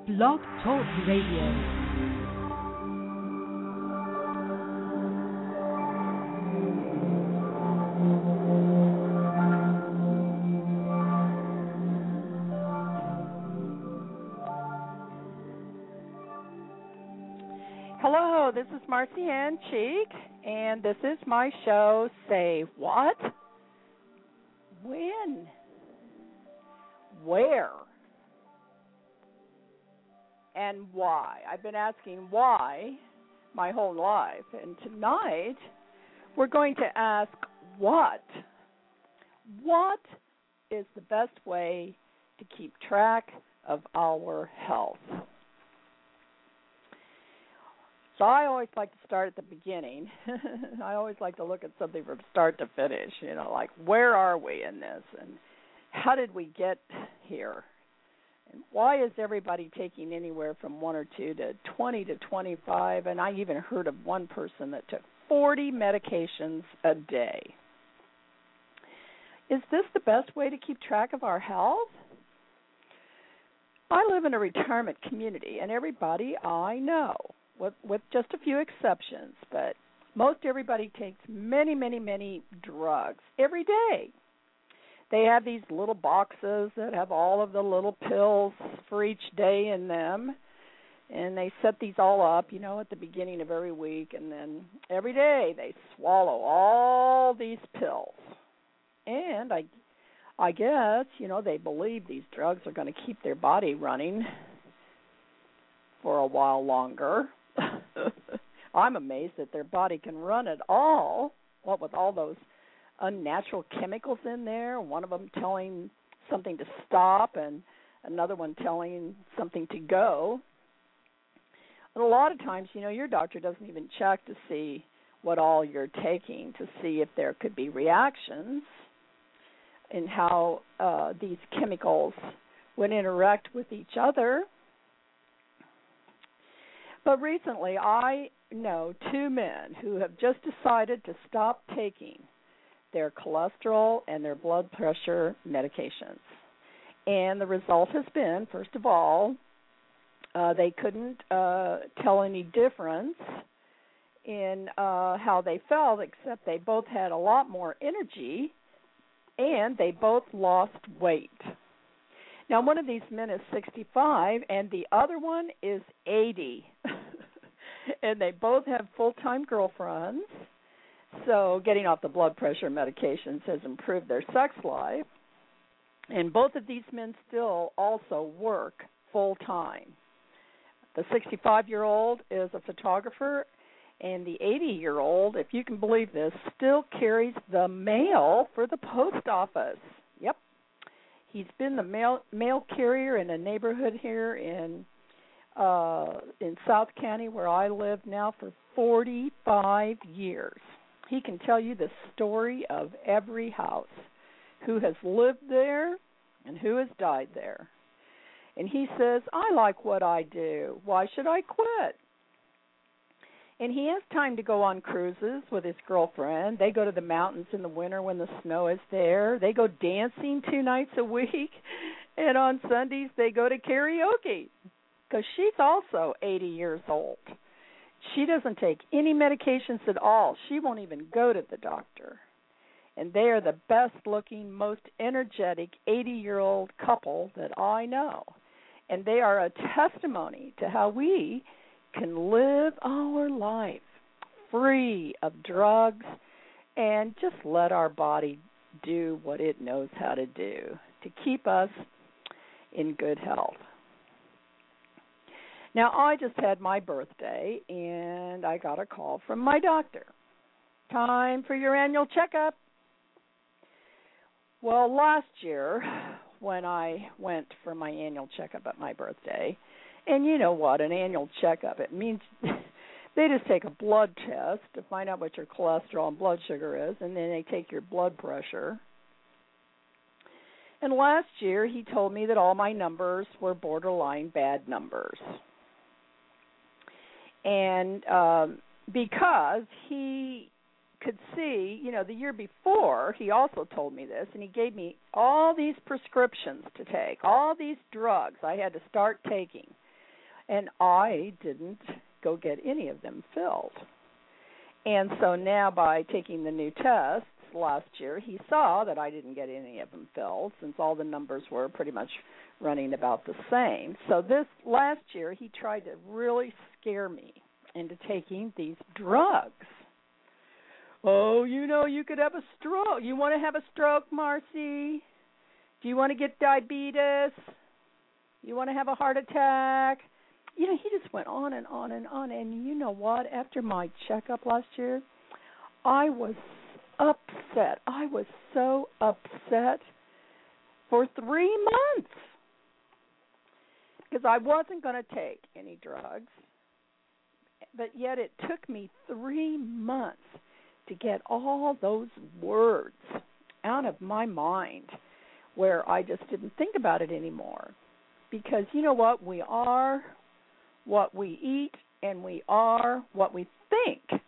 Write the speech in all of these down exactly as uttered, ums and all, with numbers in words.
Blog Talk Radio. Hello, this is Marcy Ann Cheek, and this is my show, Say What? When? Where? And why? I've been asking why my whole life, and tonight we're going to ask what. What is the best way to keep track of our health? So I always like to start at the beginning. I always like to look at something from start to finish, you know, like where are we in this and how did we get here? And why is everybody taking anywhere from one or two to twenty to twenty-five? And I even heard of one person that took forty medications a day. Is this the best way to keep track of our health? I live in a retirement community, and everybody I know, with, with just a few exceptions, but most everybody takes many, many, many drugs every day. They have these little boxes that have all of the little pills for each day in them, and they set these all up, you know, at the beginning of every week, and then every day they swallow all these pills. And I, I guess, you know, they believe these drugs are going to keep their body running for a while longer. I'm amazed that their body can run at all, what with all those unnatural chemicals in there, one of them telling something to stop and another one telling something to go. And a lot of times, you know, your doctor doesn't even check to see what all you're taking to see if there could be reactions and how uh, these chemicals would interact with each other. But recently, I know two men who have just decided to stop taking their cholesterol and their blood pressure medications. And the result has been, first of all, uh, they couldn't uh, tell any difference in uh, how they felt, except they both had a lot more energy, and they both lost weight. Now, one of these men is sixty-five, and the other one is eighty. And they both have full-time girlfriends. So getting off the blood pressure medications has improved their sex life. And both of these men still also work full-time. The sixty-five-year-old is a photographer, and the eighty-year-old, if you can believe this, still carries the mail for the post office. Yep. He's been the mail, mail carrier in a neighborhood here in uh, in South County where I live now for forty-five years. He can tell you the story of every house, who has lived there and who has died there. And he says, I like what I do. Why should I quit? And he has time to go on cruises with his girlfriend. They go to the mountains in the winter when the snow is there. They go dancing two nights a week. And on Sundays, they go to karaoke because she's also eighty years old. She doesn't take any medications at all. She won't even go to the doctor. And they are the best-looking, most energetic eighty-year-old couple that I know. And they are a testimony to how we can live our life free of drugs and just let our body do what it knows how to do to keep us in good health. Now, I just had my birthday, and I got a call from my doctor. Time for your annual checkup. Well, last year, when I went for my annual checkup at my birthday, and you know what, an annual checkup, it means they just take a blood test to find out what your cholesterol and blood sugar is, and then they take your blood pressure. And last year, he told me that all my numbers were borderline bad numbers. And um, because he could see, you know, the year before, he also told me this, and he gave me all these prescriptions to take, all these drugs I had to start taking And I didn't go get any of them filled. And so now by taking the new tests last year, he saw that I didn't get any of them filled since all the numbers were pretty much running about the same. So this last year, he tried to really scare me into taking these drugs. Oh, you know, you could have a stroke. You want to have a stroke, Marcy? Do you want to get diabetes? You want to have a heart attack? You know, he just went on and on and on. And you know what? After my checkup last year, I was upset. I was so upset for three months because I wasn't going to take any drugs. But yet it took me three months to get all those words out of my mind where I just didn't think about it anymore. Because you know what? We are what we eat, and we are what we think.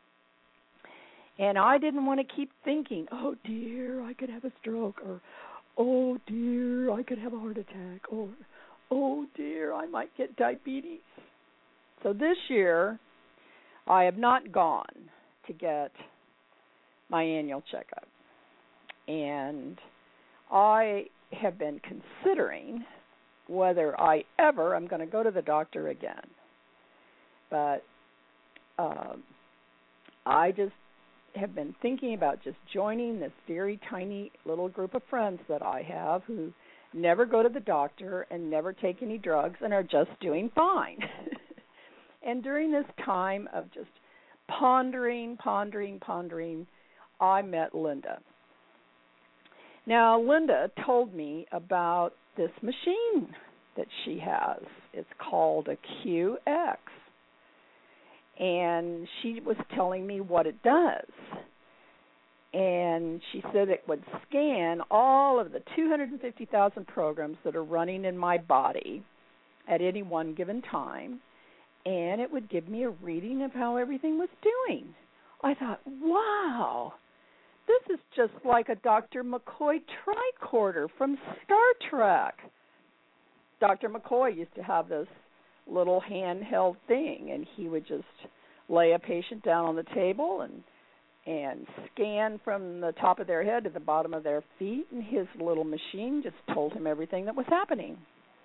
And I didn't want to keep thinking, oh, dear, I could have a stroke, or, oh, dear, I could have a heart attack, or, oh, dear, I might get diabetes. So this year, I have not gone to get my annual checkup. And I have been considering whether I ever am going to go to the doctor again. But um, I just have been thinking about just joining this very tiny little group of friends that I have who never go to the doctor and never take any drugs and are just doing fine. And during this time of just pondering, pondering, pondering, I met Linda. Now, Linda told me about this machine that she has. It's called a Q X. And she was telling me what it does. And she said it would scan all of the two hundred fifty thousand programs that are running in my body at any one given time, and it would give me a reading of how everything was doing. I thought, wow, this is just like a Doctor McCoy tricorder from Star Trek. Doctor McCoy used to have this little handheld thing, and he would just lay a patient down on the table and and scan from the top of their head to the bottom of their feet, and his little machine just told him everything that was happening.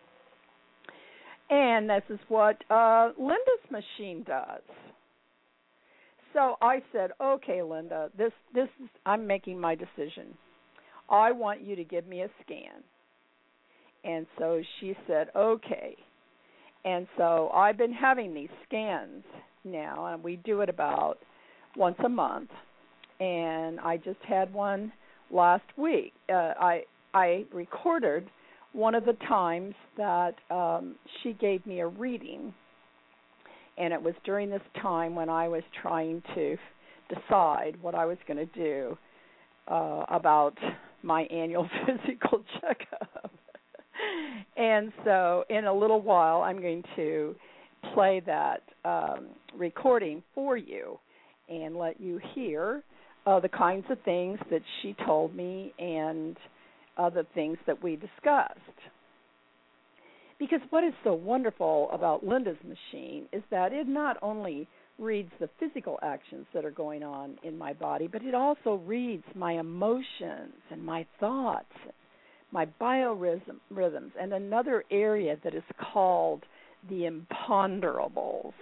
And this is what uh, Linda's machine does. So I said, okay, Linda, this this is, I'm making my decision. I want you to give me a scan. And so she said, okay. And so I've been having these scans now, and we do it about once a month. And I just had one last week. Uh, I I recorded one of the times that um, she gave me a reading, and it was during this time when I was trying to decide what I was going to do uh, about my annual physical checkup. And so in a little while, I'm going to play that um, recording for you and let you hear uh, the kinds of things that she told me and other things that we discussed. Because what is so wonderful about Linda's machine is that it not only reads the physical actions that are going on in my body, but it also reads my emotions and my thoughts, my biorhythms, and another area that is called the imponderables.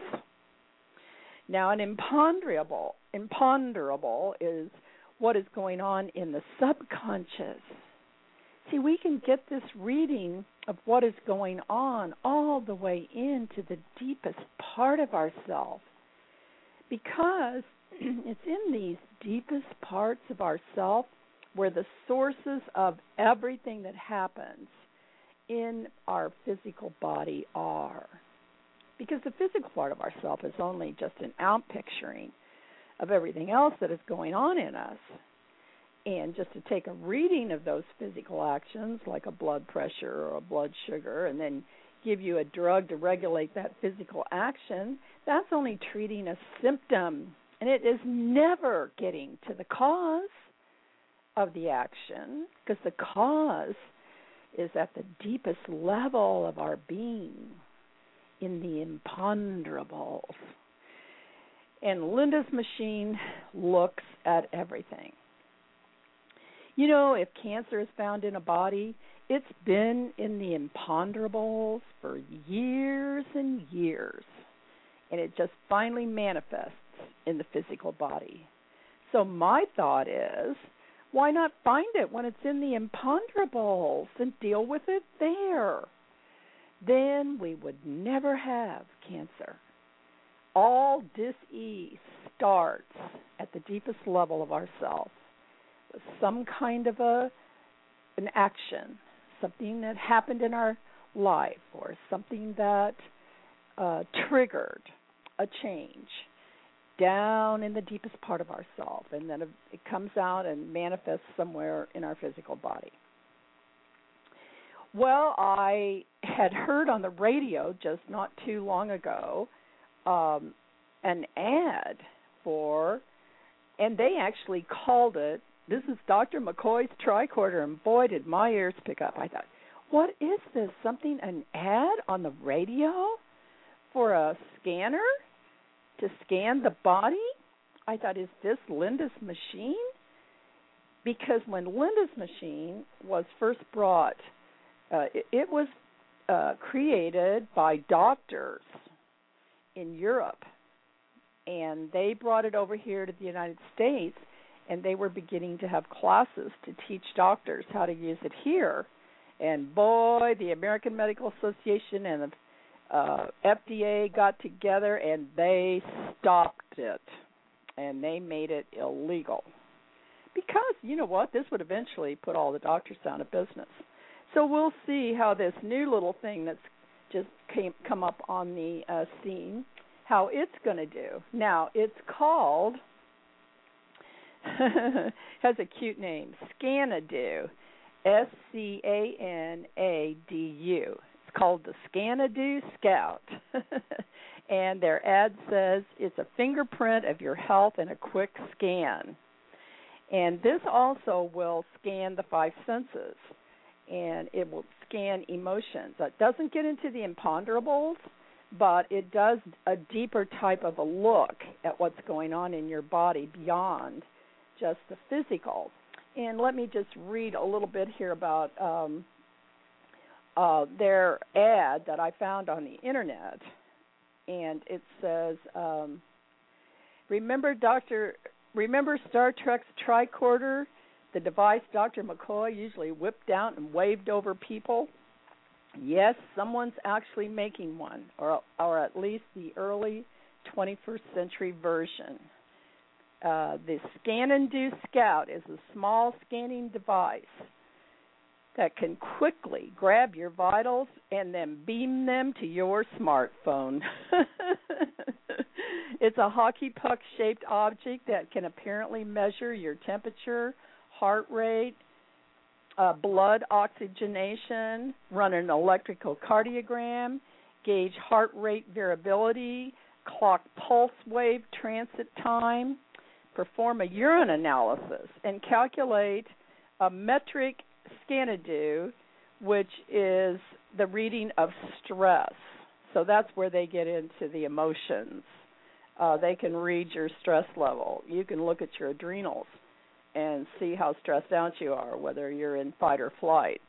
Now, an imponderable, imponderable is what is going on in the subconscious. See, we can get this reading of what is going on all the way into the deepest part of ourselves, because it's in these deepest parts of ourselves where the sources of everything that happens in our physical body are. Because the physical part of ourself is only just an outpicturing of everything else that is going on in us. And just to take a reading of those physical actions, like a blood pressure or a blood sugar, and then give you a drug to regulate that physical action, that's only treating a symptom. And it is never getting to the cause of the action, because the cause is at the deepest level of our being. in the imponderables. And Linda's machine looks at everything. You know, if cancer is found in a body, it's been in the imponderables for years and years, and it just finally manifests in the physical body. So my thought is, why not find it when it's in the imponderables and deal with it there? Then we would never have cancer. All dis-ease starts at the deepest level of ourselves with some kind of a an action, something that happened in our life or something that uh, triggered a change down in the deepest part of ourselves, and then it comes out and manifests somewhere in our physical body. Well, I had heard on the radio just not too long ago um, an ad for, and they actually called it, this is Doctor McCoy's tricorder, and boy, did my ears pick up. I thought, what is this, something, an ad on the radio for a scanner to scan the body? I thought, is this Linda's machine? Because when Linda's machine was first brought, uh, it, it was uh, created by doctors in Europe, and they brought it over here to the United States, and they were beginning to have classes to teach doctors how to use it here. And boy, the American Medical Association and the Uh, F D A got together and they stopped it, and they made it illegal because, you know what, this would eventually put all the doctors out of business. So we'll see how this new little thing that's just came come up on the uh, scene, how it's going to do. Now, it's called, has a cute name, Scanadu, S C A N A D U. Called the Scanadu Scout. And their ad says it's a fingerprint of your health in a quick scan. And this also will scan the five senses, and it will scan emotions. It doesn't get into the imponderables, but it does a deeper type of a look at what's going on in your body beyond just the physical. And let me just read a little bit here about um, Uh, their ad that I found on the internet, and it says, um, "Remember, Doctor, remember Star Trek's tricorder, the device Doctor McCoy usually whipped out and waved over people? Yes, someone's actually making one, or or at least the early twenty-first century version. Uh, the Scanadu Scout is a small scanning device that can quickly grab your vitals and then beam them to your smartphone." It's a hockey puck-shaped object that can apparently measure your temperature, heart rate, uh, blood oxygenation, run an electrical cardiogram, gauge heart rate variability, clock pulse wave transit time, perform a urine analysis, and calculate a metric Scanadu, which is the reading of stress. So that's where they get into the emotions. Uh, they can read your stress level. You can look at your adrenals and see how stressed out you are, whether you're in fight or flight.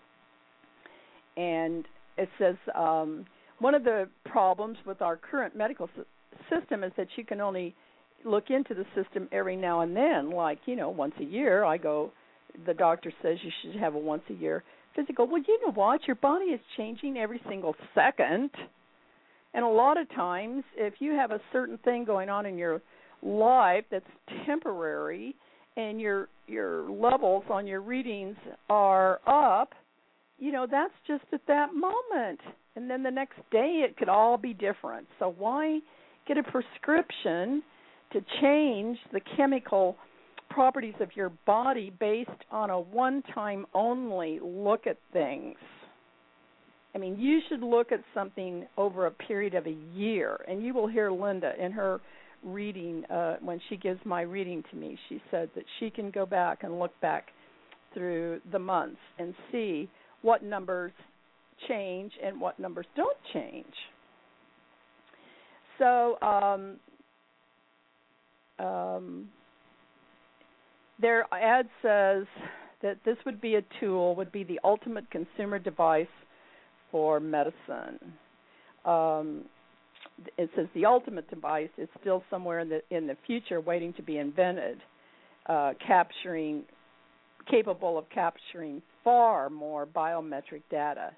And it says um, one of the problems with our current medical system is that you can only look into the system every now and then, like, you know, once a year. I go, the doctor says you should have a once-a-year physical. Well, you know what? Your body is changing every single second. And a lot of times, if you have a certain thing going on in your life that's temporary and your your levels on your readings are up, you know, that's just at that moment. And then the next day it could all be different. So why get a prescription to change the chemical properties of your body based on a one-time only look at things? I mean, you should look at something over a period of a year, and you will hear Linda in her reading, uh, when she gives my reading to me, she said that she can go back and look back through the months and see what numbers change and what numbers don't change. so um, um, their ad says that this would be a tool, would be the ultimate consumer device for medicine. Um, it says the ultimate device is still somewhere in the in the future, waiting to be invented, uh, capturing, capable of capturing far more biometric data.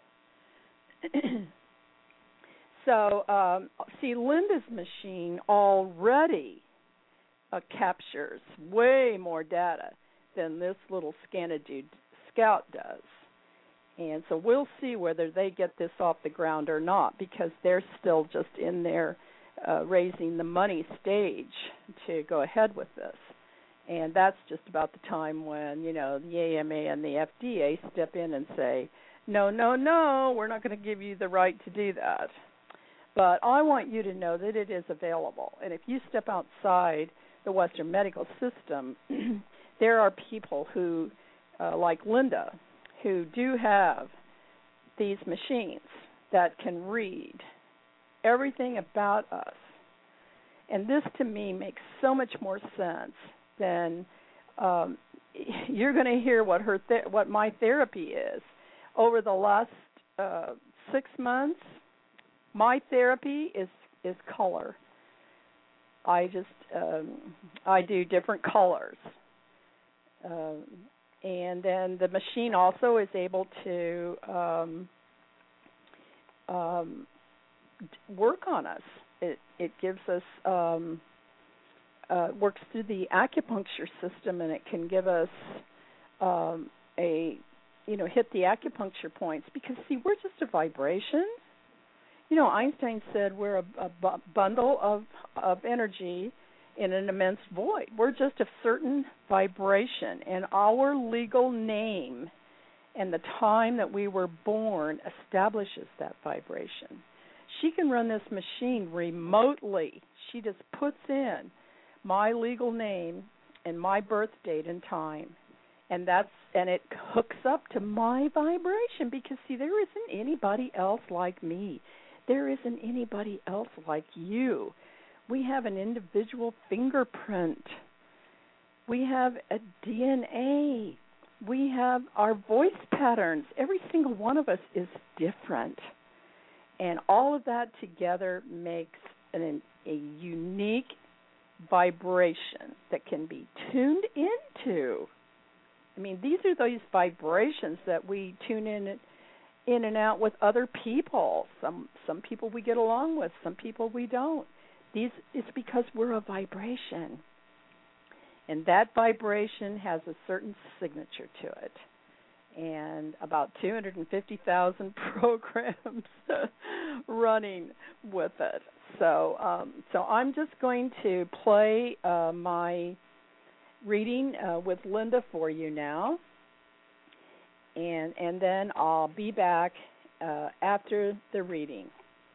So, um, see, Linda's machine already uh, captures way more data than this little Scanadude Scout does. And so we'll see whether they get this off the ground or not, because they're still just in there uh, raising the money stage to go ahead with this. And that's just about the time when, you know, the A M A and the F D A step in and say, no, no, no, we're not going to give you the right to do that. But I want you to know that it is available. And if you step outside the Western medical system, there are people who, uh, like Linda, who do have these machines that can read everything about us. And this, to me, makes so much more sense than um, you're going to hear what her th- what my therapy is. Over the last uh, six months, my therapy is, is color. I just, um, I do different colors. Um, And then the machine also is able to um, um, work on us. It it gives us um, uh, works through the acupuncture system, and it can give us um, a you know hit the acupuncture points, because see, we're just a vibration. You know, Einstein said we're a, a bu- bundle of of energy in an immense void. We're just a certain vibration, and our legal name and the time that we were born establishes that vibration. She can run this machine remotely. She just puts in my legal name and my birth date and time, and that's and it hooks up to my vibration, because see, there isn't anybody else like me. There isn't anybody else like you. We have an individual fingerprint. We have a D N A. We have our voice patterns. Every single one of us is different. And all of that together makes an, a unique vibration that can be tuned into. I mean, these are those vibrations that we tune in in and out with other people. Some some people we get along with, some people we don't. These, it's because we're a vibration, and that vibration has a certain signature to it, and about two hundred fifty thousand programs running with it. So, um, so I'm just going to play uh, my reading uh, with Linda for you now, and and then I'll be back uh, after the reading.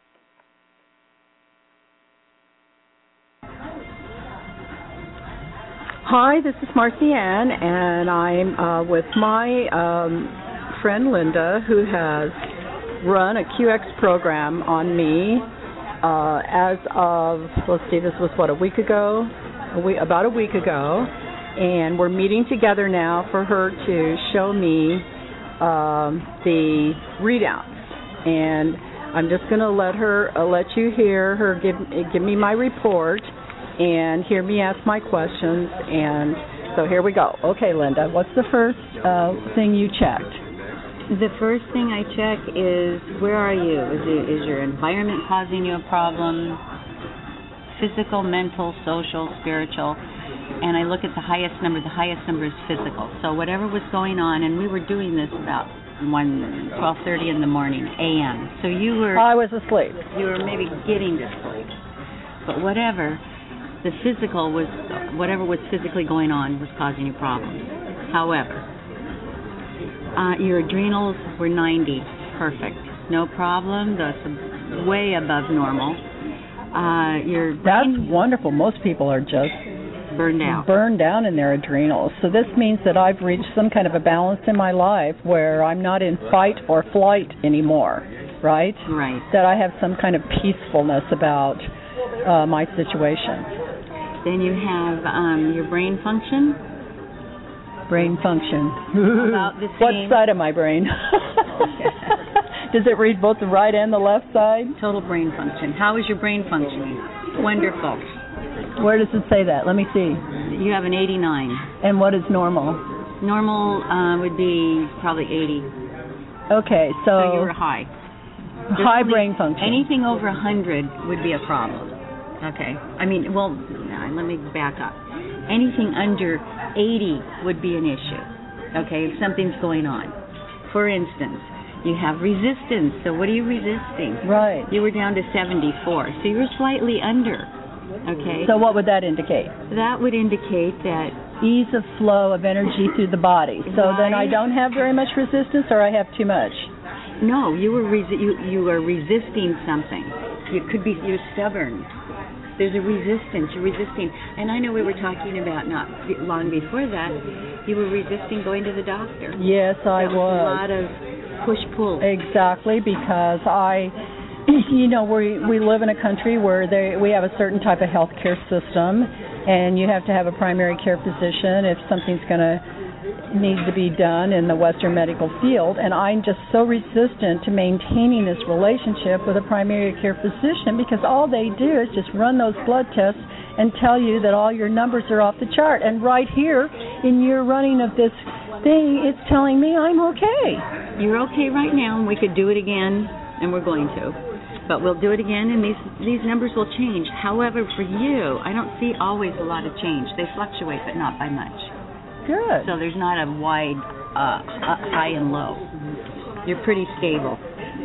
Hi, this is Marcy Ann, and I'm uh, with my um, friend Linda, who has run a Q X program on me uh, as of, let's see, this was, what, a week ago? A week, about a week ago, and we're meeting together now for her to show me um, the readouts. And I'm just going to let her, uh, let you hear her give, give me my report, and hear me ask my questions. And so here we go. Okay, Linda, what's the first uh, thing you checked? The first thing I check is, where are you? Is, it, is your environment causing you a problem? Physical, mental, social, spiritual. And I look at the highest number. The highest number is physical. So whatever was going on, and we were doing this about one twelve thirty in the morning, A M So you were... I was asleep. You were maybe getting to sleep. But whatever... The physical was, whatever was physically going on was causing you problems. However, uh, your adrenals were ninety, perfect, no problem. That's way above normal. Uh, your That's wonderful. Most people are just burned out, burned down in their adrenals. So this means that I've reached some kind of a balance in my life where I'm not in fight or flight anymore, right? Right. That I have some kind of peacefulness about uh, my situation. Then you have um, your brain function. Brain function. About the What same. side of my brain? Does it read both the right and the left side? Total brain function. How is your brain functioning? Wonderful. Where does it say that? Let me see. You have an eighty-nine. And what is normal? Normal uh, would be probably eighty. Okay, so, So you were high. There's high only- brain function. Anything over one hundred would be a problem. Okay. I mean, well, no, let me back up. Anything under eighty would be an issue. Okay, if something's going on. For instance, you have resistance. So what are you resisting? Right. You were down to seventy-four. So you were slightly under. Okay. So what would that indicate? That would indicate that Ease of flow of energy through the body. So then I Right. don't have very much resistance, or I have too much? no, you were resi- you you are resisting something. You could be you're stubborn. There's a resistance. You're resisting. And I know we were talking about not long before that. You were resisting going to the doctor. Yes, I That was was. a lot of push pull. Exactly, because I, you know, we we live in a country where they we have a certain type of health care system, and you have to have a primary care physician if something's going to need to be done in the Western medical field. And I'm just so resistant to maintaining this relationship with a primary care physician, because all they do is just run those blood tests and tell you that all your numbers are off the chart. And right here in your running of this thing, it's telling me I'm okay. You're okay right now, and we could do it again, and we're going to. But we'll do it again, and these these numbers will change. However, for you, I don't see always a lot of change. They fluctuate, but not by much. Good. So there's not a wide uh, high and low. You're pretty stable.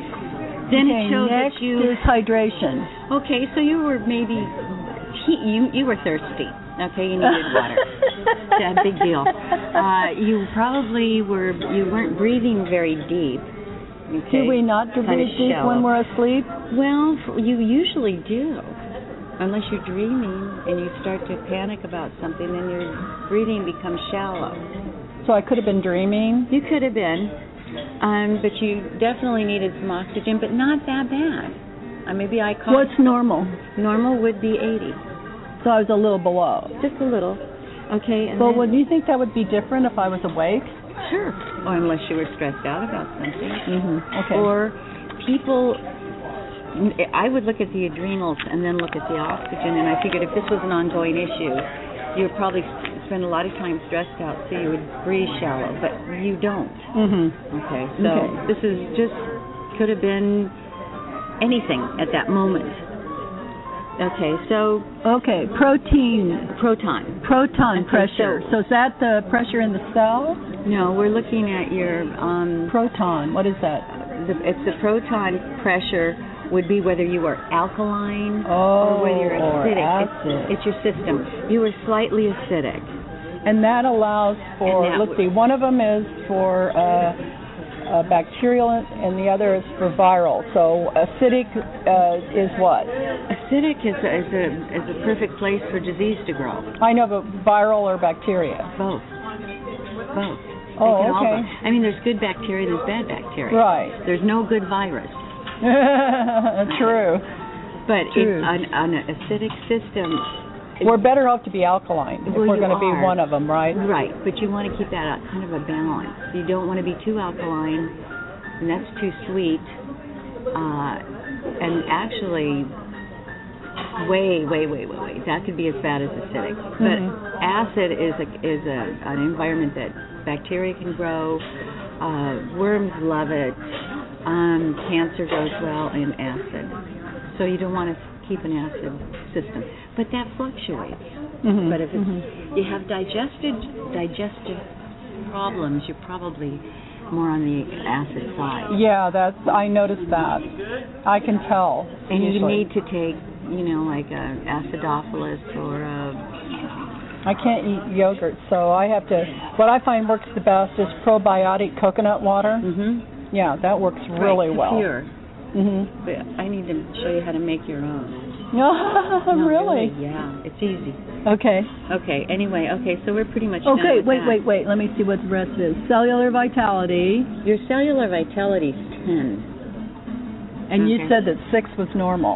Then okay, it shows next that you. is hydration. Okay, so you were maybe he, you you were thirsty. Okay, you needed water. It's a big deal. Uh, you probably were you weren't breathing very deep. Okay. Do we not Kind breathe of deep shallow. when we're asleep? Well, f- you usually do. Unless you're dreaming and you start to panic about something, then your breathing becomes shallow. So I could have been dreaming. You could have been, um, but you definitely needed some oxygen, but not that bad. Uh, maybe I caught. What's normal? Normal would be eighty, So I was a little below. just a little. Okay. And Well, then, would you think that would be different if I was awake? sure. Or unless you were stressed out about something. Mm-hmm. Okay. Or people. I would look at the adrenals and then look at the oxygen, and I figured if this was an ongoing issue, you would probably spend a lot of time stressed out, so you would breathe shallow, but you don't. Mm-hmm. Okay, so Okay. this is just, could have been anything at that moment. Okay, so Okay, protein, proton. proton Okay, pressure. so- So is that the pressure in the cell? No, we're looking at your, um, Proton, what is that? the, it's the proton pressure would be whether you are alkaline Oh, or whether you're or acidic. acid. It's, it's your system. You are slightly acidic. And that allows for, And that let's would- see, one of them is for uh, uh, bacterial and the other is for viral. So acidic uh, is what? Acidic is a, is a is a perfect place for disease to grow. I know, but viral or bacteria? Both. Both. They Oh, can all okay. grow. I mean, there's good bacteria, there's bad bacteria. Right. There's no good virus. True. But True. it's on, on an acidic system. We're better off to be alkaline if Well, we're you going to be are. one of them, right? Right, but you want to keep that at kind of a balance. You don't want to be too alkaline, and that's too sweet. Uh, and actually, way, way, way, way, way, that could be as bad as acidic. But Mhm. acid is a is a an environment that bacteria can grow. Uh, worms love it. Um, cancer goes well in acid. So you don't want to keep an acid system, but that fluctuates. Mhm. But if it's, Mhm. you have digested digestive problems, you're probably more on the acid side. Yeah, that's. I noticed that. I can tell. And you usually. need to take, you know, like a acidophilus or a, I can't eat yogurt, so I have to. What I find works the best is probiotic coconut water. mm-hmm. Yeah, that works really right, well. Pure. Mhm. But I need to show you how to make your own. No, No, really. Yeah, it's easy. Okay. Okay. Anyway, okay. So we're pretty much Okay. done with Wait, that. wait, wait. Let me see what the rest is. Cellular vitality, Your cellular vitality is ten. and you Okay. said that six was normal.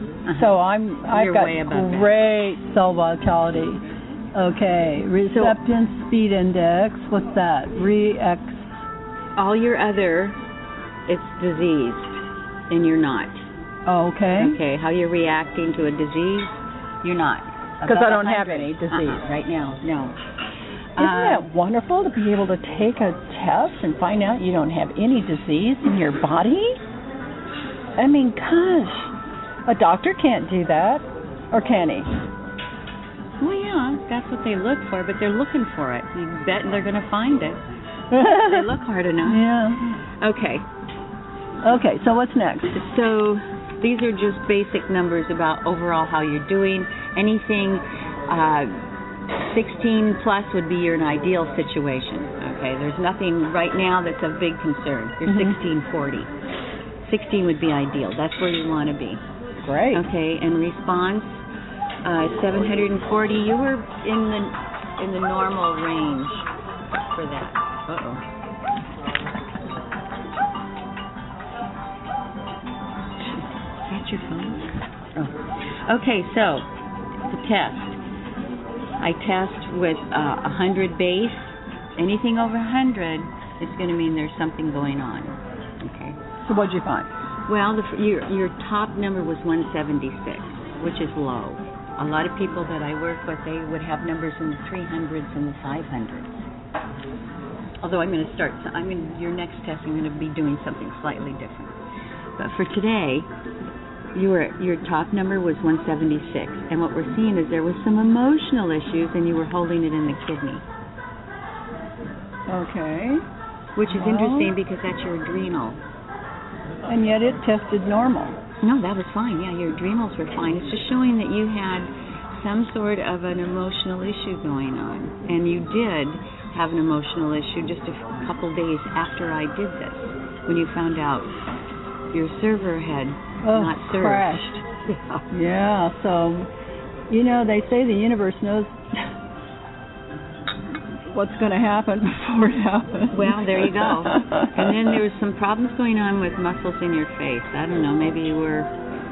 Uh-huh. So I'm I've You're got way above great cell vitality. Okay, receptance so, speed index. What's that? Re-X. All your other, it's diseased, and you're not. Okay. Okay. How you're reacting to a disease? You're not. Because I don't have any disease uh-uh. right now. No. Isn't uh, that wonderful to be able to take a test and find out you don't have any disease in your body? I mean, gosh, a doctor can't do that, or can he? Well, yeah, that's what they look for, but they're looking for it. You bet they're going to find it. They look hard enough. Yeah. Okay. Okay, so what's next? So these are just basic numbers about overall how you're doing. Anything uh, sixteen plus would be your an ideal situation. Okay, there's nothing right now that's a big concern. You're mm-hmm. sixteen forty. sixteen would be ideal. That's where you want to be. Great. Okay, and response uh, seven hundred forty. You were in the in the normal range for that. Uh oh. Is that your phone? Oh. Okay, so the test. I test with uh, one hundred base. Anything over one hundred, it's going to mean there's something going on. Okay. So what'd you find? Well, the, your your top number was one seventy-six, which is low. A lot of people that I work with, they would have numbers in the three hundreds and the five hundreds. Although I'm going to start, I'm going to, your next test, I'm going to be doing something slightly different. But for today, your your top number was one seventy-six, and what we're seeing is there was some emotional issues, and you were holding it in the kidney. Okay. Which is well, interesting because that's your adrenal. And yet it tested normal. No, that was fine. Yeah, your adrenals were fine. It's just showing that you had some sort of an emotional issue going on. And you did have an emotional issue just a couple days after I did this, when you found out your server had oh, not served. crashed. Yeah. yeah, so, you know, they say the universe knows what's going to happen before it happens. Well, there you go. And then there was some problems going on with muscles in your face. I don't know, maybe you were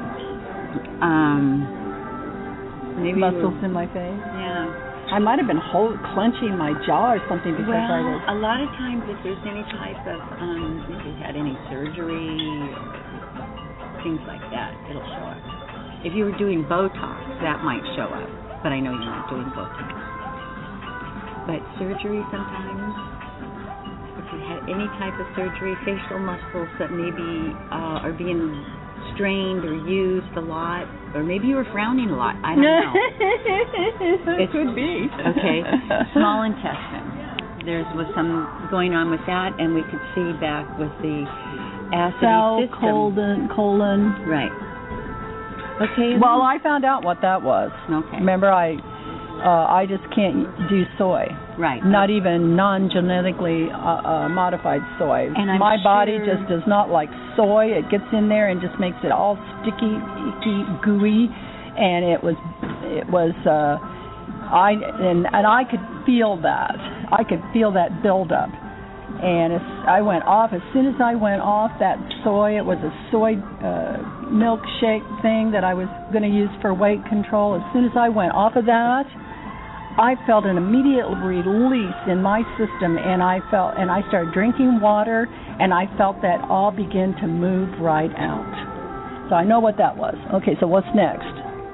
um maybe muscles you were, in my face. Yeah. I might have been hold, clenching my jaw or something because well, I was a lot of times if there's any type of um if you had any surgery, things like that, it'll show up. If you were doing Botox, that might show up. But I know you're not doing Botox. But surgery sometimes, if you had any type of surgery, facial muscles that maybe uh, are being strained or used a lot, or maybe you were frowning a lot. I don't know. It could be. Okay. Small intestine. There was some going on with that, and we could see back with the acid Cell, system. colon, colon. Right. Okay. Well, I found out what that was. Okay. Remember, I uh, I just can't do soy. Right. Not even non-genetically uh, uh, modified soy. And I'm My sure body just does not like soy. It gets in there and just makes it all sticky, icky, gooey. And it was, it was, uh, I and and I could feel that. I could feel that buildup. And as I went off, as soon as I went off that soy, it was a soy uh, milkshake thing that I was going to use for weight control. As soon as I went off of that, I felt an immediate release in my system, and I felt, and I started drinking water, and I felt that all begin to move right out. So I know what that was. Okay, so what's next?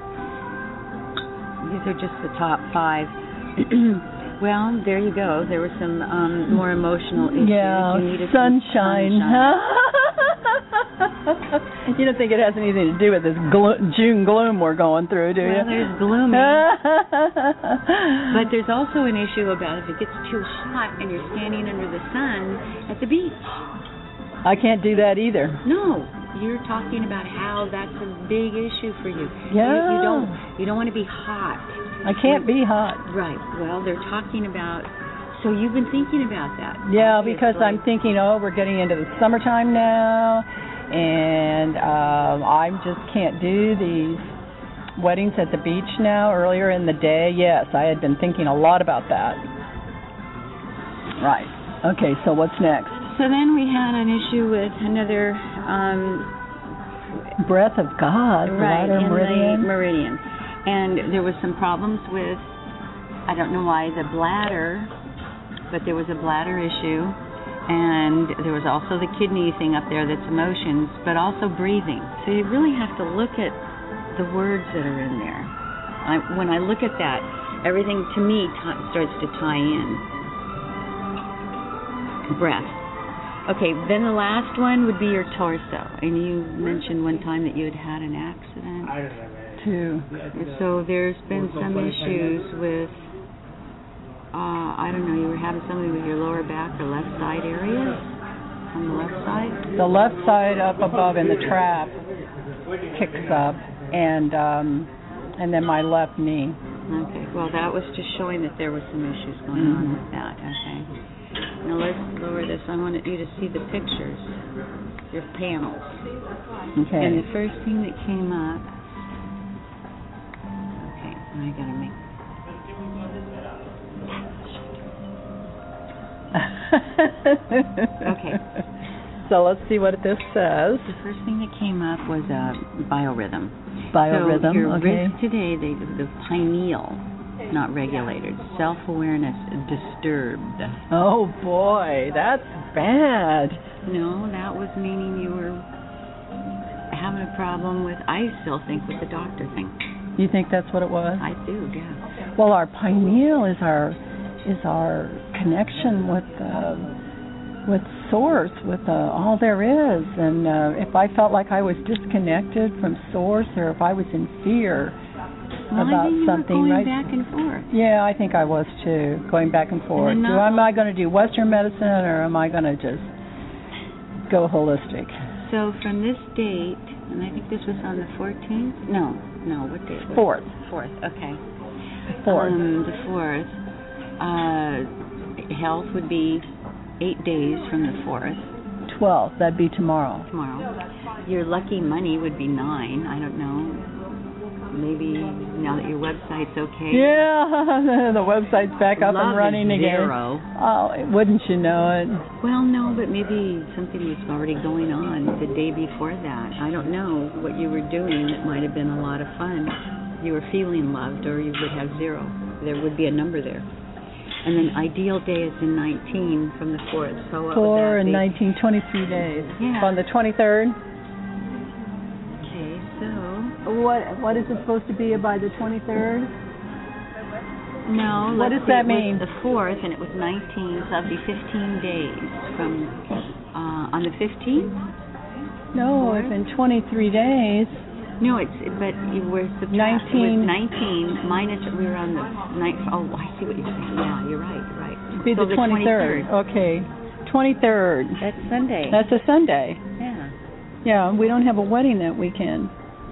These are just the top five. Well, there you go. There were some um, more emotional issues. Yeah, you sunshine. sunshine. You don't think it has anything to do with this glo- June gloom we're going through, do you? Well, there's gloomy. But there's also an issue about if it gets too hot and you're standing under the sun at the beach. I can't do that either. No. You're talking about how that's a big issue for you. Yeah. You, you don't you don't want to be hot. I can't be hot. Right. Well, they're talking about, so you've been thinking about that. Yeah, obviously. because I'm thinking, oh, we're getting into the summertime now, and um, I just can't do these weddings at the beach now earlier in the day. Yes, I had been thinking a lot about that. Right. Okay, so what's next? So then we had an issue with another um, Breath of God, right, bladder in meridian. the meridian. And there was some problems with, I don't know why, the bladder, but there was a bladder issue. And there was also the kidney thing up there that's emotions, but also breathing. So you really have to look at the words that are in there. I, when I look at that, everything to me t- starts to tie in. Breath. Okay, then the last one would be your torso. And you mentioned one time that you had had an accident. Two. So there's been some issues with, uh, I don't know, you were having something with your lower back or left side areas? On the left side? The left side up above in the trap kicks up, and um, and then my left knee. Okay, well that was just showing that there were some issues going mm-hmm. on with that. Okay. Now let's lower this. I wanted you to see the pictures, your panels. Okay. And the first thing that came up, okay, I gotta make okay. So let's see what this says. The first thing that came up was a uh, biorhythm. Biorhythm, so your okay. wrist today, they, the pineal, not regulated. Self-awareness disturbed. Oh boy, that's bad. No, that was meaning you were having a problem with, I still think, with the doctor thing. You think that's what it was? I do, yeah. Well, our pineal is our is our connection with uh, with source, with uh, all there is. And uh, if I felt like I was disconnected from source, or if I was in fear well, about I think you something, were going right? back and forth. Yeah, I think I was too, going back and forth. And do, am I going to do Western medicine, or am I going to just go holistic? So from this date, and I think this was on the fourteenth. No, no, what date? Was Fourth. It? Fourth. Okay. Fourth. Um, the fourth. Uh, health would be eight days from the fourth. Twelve. That'd be tomorrow. Tomorrow. Your lucky money would be nine. I don't know. Maybe now that your website's okay. Yeah, the website's back up Love and running is again. Zero. Oh, wouldn't you know it? Well, no, but maybe something was already going on the day before that. I don't know what you were doing. It might have been a lot of fun. You were feeling loved, or you would have zero. There would be a number there. And then ideal day is in nineteen from the fourth. So what Four would that and be? nineteen, twenty-three days. Yeah. On the twenty-third. Okay, so what what is it supposed to be by the twenty-third? No. What does that mean? The fourth, and it was nineteen, so that'd be fifteen days from uh, on the fifteenth. No, Fourth? it's been twenty-three days. No, it's but you were subtract, nineteen. It was nineteen minus. We were on the ninth. Oh, I see what you're saying. Yeah, you're right. You're right. It'd be so the twenty-third. Okay, twenty-third. That's Sunday. That's a Sunday. Yeah. Yeah, we don't have a wedding that weekend.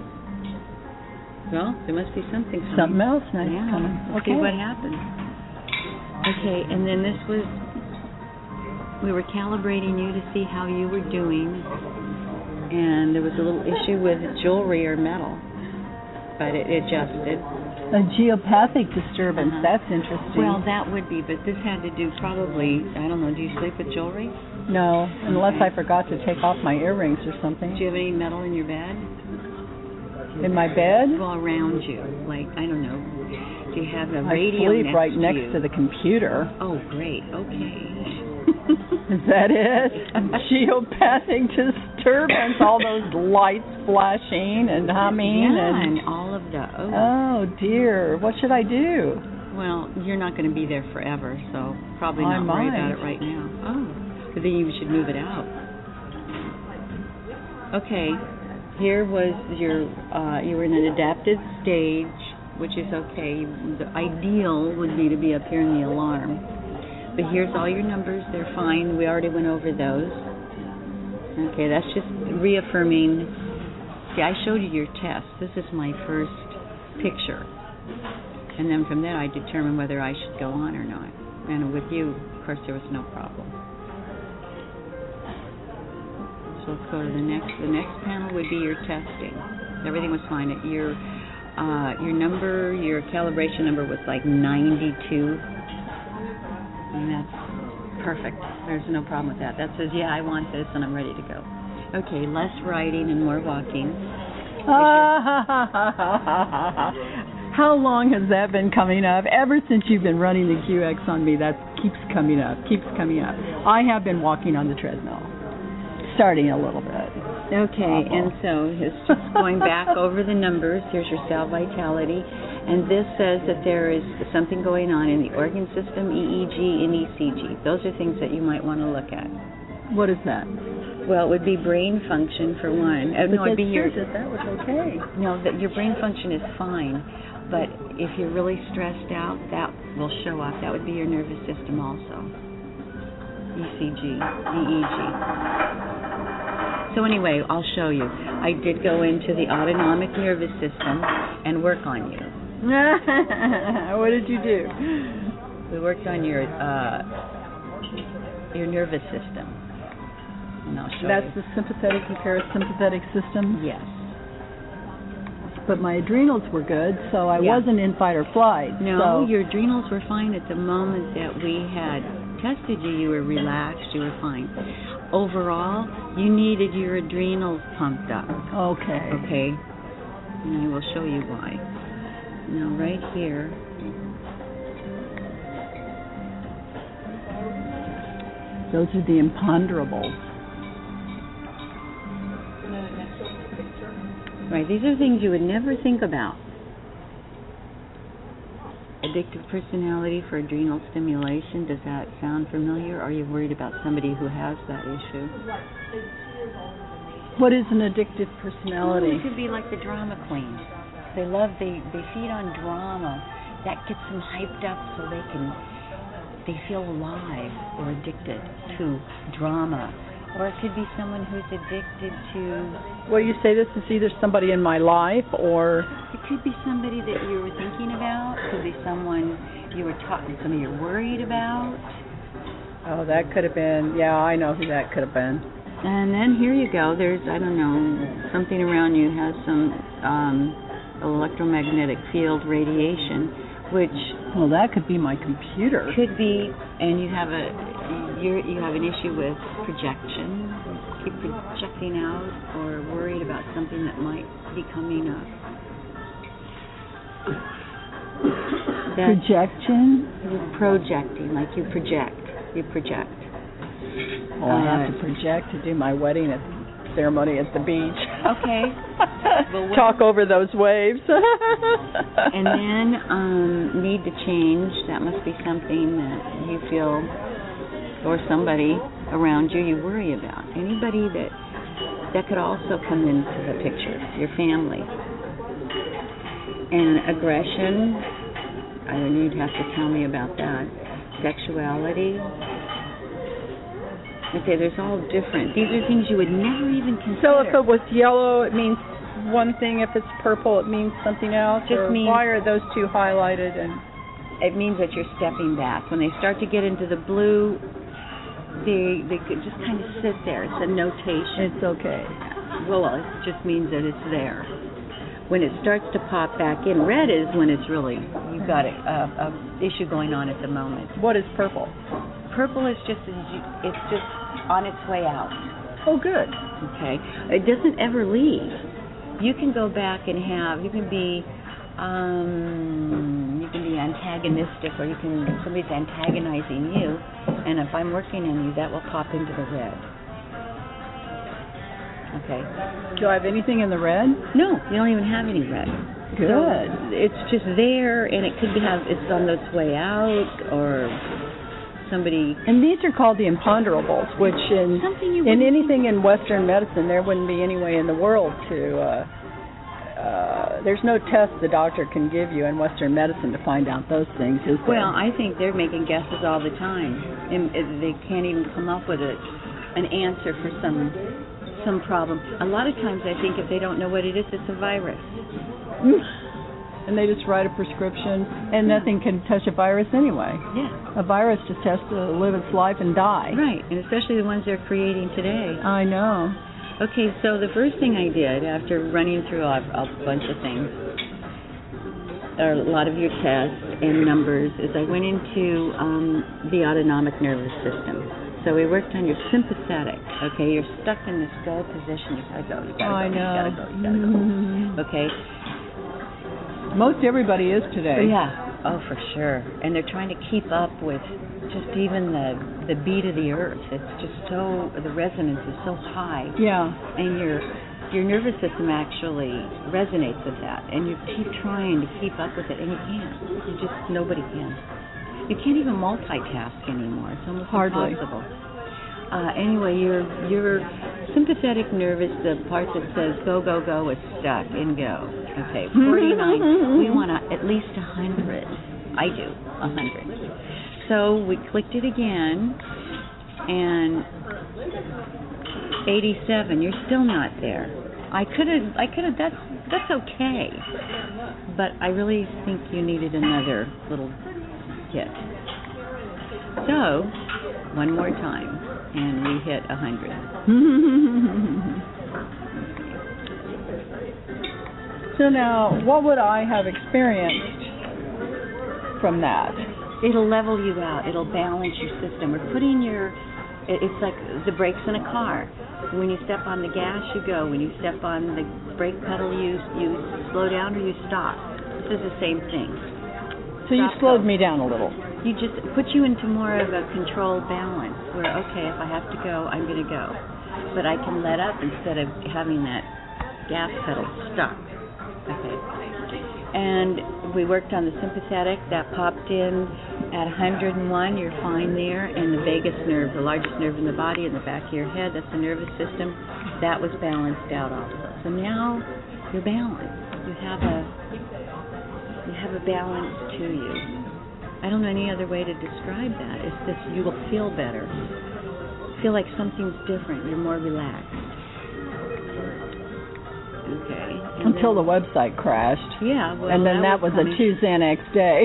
Well, there must be something coming. Something else nice yeah. coming. Let's Okay. see what happens. Okay, and then this was. We were calibrating you to see how you were doing. And there was a little issue with jewelry or metal, but it adjusted. A geopathic disturbance. Uh-huh. That's interesting. Well, that would be, but this had to do probably, I don't know, do you sleep with jewelry? No, unless Okay. I forgot to take off my earrings or something. Do you have any metal in your bed? In my bed? Well, around you. Like, I don't know. Do you have a I radio sleep next right to next you? to the computer. Oh, great. Okay. Is that it? Geopathic disturbance, all those lights flashing and humming. Yeah, and, and all of those. Oh, dear. What should I do? Well, you're not going to be there forever, so probably I not worry might. about it right now. Oh, but then you should move it out. Okay, here was your, uh, you were in an adapted stage, which is okay. The ideal would be to be up here in the alarm. But here's all your numbers. They're fine. We already went over those. Okay, that's just reaffirming. See, I showed you your test. This is my first picture. And then from there I determined whether I should go on or not. And with you, of course, there was no problem. So let's go to the next. The next panel would be your testing. Everything was fine. Your, uh, your number, your calibration number was like ninety-two. And that's perfect. There's no problem with that. That says, yeah, I want this and I'm ready to go. Okay, less writing and more walking. How long has that been coming up? Ever since you've been running the Q X on me, that keeps coming up, keeps coming up. I have been walking on the treadmill, starting a little bit. Okay, Awful. And so it's just going back over the numbers. Here's your cell vitality. And this says that there is something going on in the organ system, E E G and E C G. Those are things that you might want to look at. What is that? Well, it would be brain function for one. Uh, no, it'd be your, that that was okay. No, that your brain function is fine. But if you're really stressed out, that will show up. That would be your nervous system also. E C G, E E G. So anyway, I'll show you. I did go into the autonomic nervous system and work on you. What did you do? We worked on your uh, your nervous system. And I'll show That's you. the sympathetic and parasympathetic system? Yes. But my adrenals were good, so I yeah. wasn't in fight or flight. No, so. Your adrenals were fine at the moment that we had tested you. You were relaxed. You were fine. Overall, you needed your adrenals pumped up. Okay. Okay. And I will show you why. Now, right here. Those are the imponderables. Right, these are things you would never think about. Addictive personality for adrenal stimulation. Does that sound familiar? Or are you worried about somebody who has that issue? What is an addictive personality? Oh, it could be like the drama queen. They love, they, they feed on drama. That gets them hyped up so they can, they feel alive or addicted to drama. Or it could be someone who's addicted to... Well, you say this is either somebody in my life or... It could be somebody that you were thinking about. It could be someone you were talking, somebody you're worried about. Oh, that could have been... Yeah, I know who that could have been. And then here you go. There's, I don't know, something around you has some um, electromagnetic field radiation, which... Well, that could be my computer. Could be, and you have a... You're, you have an issue with projection, keep projecting out, or worried about something that might be coming up. That's projection? You're projecting, like you project. You project. Well, uh, I have to project to do my wedding at ceremony at the beach. Okay. Well, talk over those waves. And then um, need to change. That must be something that you feel... or somebody around you you worry about. Anybody that that could also come into the picture, your family. And aggression, I don't know, you'd have to tell me about that. Sexuality. Okay, there's all different. These are things you would never even consider. So if it was yellow, it means one thing. If it's purple, it means something else? Just or means, why are those two highlighted? And it means that you're stepping back. When they start to get into the blue, They they could just kind of sit there. It's a notation. It's okay. Well, it just means that it's there. When it starts to pop back in, red is when it's really, you've got a, a, a issue going on at the moment. What is purple? Purple is just, it's just on its way out. Oh, good. Okay. It doesn't ever leave. You can go back and have, you can be, um, you can be antagonistic, or you can, somebody's antagonizing you, and if I'm working on you, that will pop into the red. Okay. Do I have anything in the red? No, you don't even have any red. Good. So it's just there, and it could be have it's on its way out, or somebody. And these are called the imponderables, which in in anything in Western medicine, there wouldn't be any way in the world to. Uh, Uh, there's no test the doctor can give you in Western medicine to find out those things, is there? Well, I think they're making guesses all the time, and they can't even come up with a, an answer for some some problem. A lot of times, I think if they don't know what it is, it's a virus. And they just write a prescription, and nothing can touch a virus anyway. Yeah. A virus just has to live its life and die. Right, and especially the ones they're creating today. I know. Okay, so the first thing I did after running through a, a bunch of things, or a lot of your tests and numbers, is I went into um, the autonomic nervous system. So we worked on your sympathetic. Okay, you're stuck in this go position. You gotta go. You gotta I go. know. You gotta go. You gotta Mm-hmm. go. Okay. Most everybody is today. Yeah. Oh, for sure. And they're trying to keep up with just even the the beat of the earth. It's just so the resonance is so high. Yeah. And your your nervous system actually resonates with that, and you keep trying to keep up with it, and you can't. You just nobody can. You can't even multitask anymore. It's almost Hardly. impossible. Uh, anyway, your your sympathetic nervous, the part that says go go go, is stuck in go. Okay, forty-nine. We want a, at least a hundred. I do a hundred. So we clicked it again, and eighty-seven. You're still not there. I could have. I could have. That's that's okay. But I really think you needed another little hit. So one more time, and we hit a hundred. So now, what would I have experienced from that? It'll level you out. It'll balance your system. We're putting your. It's like the brakes in a car. When you step on the gas, you go. When you step on the brake pedal, you you slow down or you stop. This is the same thing. So you Stop slowed go. me down a little. You just put you into more of a controlled balance where, okay, if I have to go, I'm going to go. But I can let up instead of having that gas pedal stuck. Okay. And we worked on the sympathetic. That popped in at one hundred one. You're fine there. And the vagus nerve, the largest nerve in the body, in the back of your head, that's the nervous system. That was balanced out also. So now you're balanced. You have a you have a balance to you. I don't know any other way to describe that. It's just you will feel better. Feel like something's different. You're more relaxed. Okay. And Until then, the website crashed. Yeah. Well, and then that, that was, was a two Xanax day.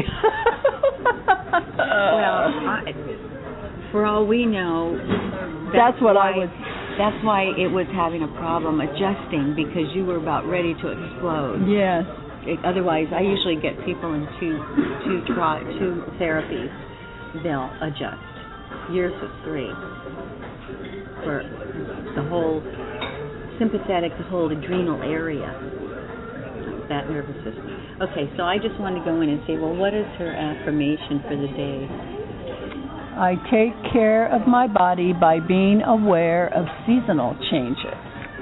Well, I, for all we know, that's, that's what why, I was. That's why it was having a problem adjusting, because you were about ready to explode. Yes. It, otherwise, I usually get people in two, two, try, two therapies. They'll adjust. Yours was three for the whole sympathetic, the whole adrenal area, that nervous system. Okay, so I just wanted to go in and say, well, what is her affirmation for the day? I take care of my body by being aware of seasonal changes.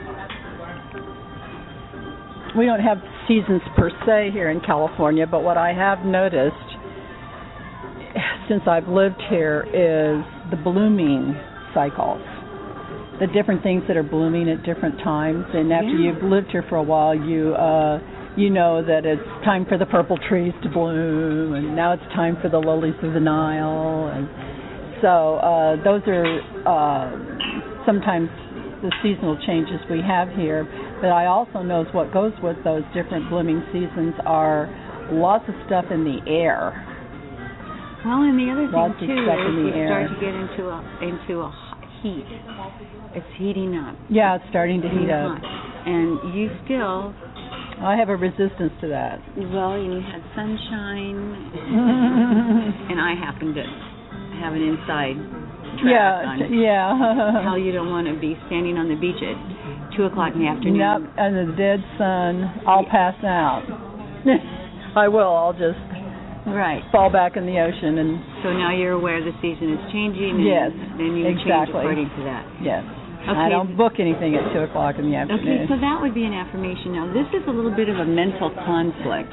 We don't have seasons per se here in California, but what I have noticed since I've lived here is the blooming cycles. The different things that are blooming at different times, and after Yeah. you've lived here for a while, you uh, you know that it's time for the purple trees to bloom, and now it's time for the lilies of the Nile, and so uh, those are uh, sometimes the seasonal changes we have here. But I also know what goes with those different blooming seasons are lots of stuff in the air. Well, and the other Lots thing of too stuff is in the we air. start to get into a into a heat. It's heating up. Yeah, it's starting to It's heat hot. up. And you still, I have a resistance to that. well, you had sunshine, and I happen to have an inside track Yeah, on yeah. how you don't want to be standing on the beach at two o'clock in the afternoon. Yep, and the dead sun, I'll pass out. I will. I'll just Right. fall back in the ocean and So now you're aware the season is changing, and Yes, then you change exactly. according to that. yes. Okay. I don't book anything at two o'clock in the Okay, afternoon. so that would be an affirmation. Now, this is a little bit of a mental conflict.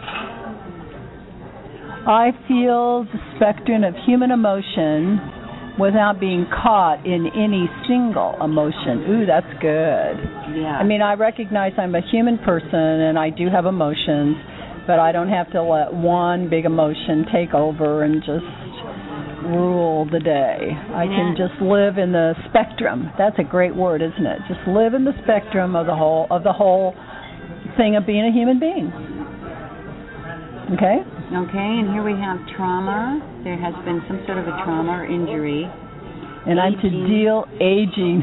I feel the spectrum of human emotion without being caught in any single emotion. Ooh, that's good. Yeah. I mean, I recognize I'm a human person and I do have emotions, but I don't have to let one big emotion take over and just rule the day. I Yeah. can just live in the spectrum. That's a great word, isn't it? Just live in the spectrum of the whole of the whole thing of being a human being. Okay? Okay, and here we have trauma. There has been some sort of a trauma or injury. And I'm to Aging. deal aging.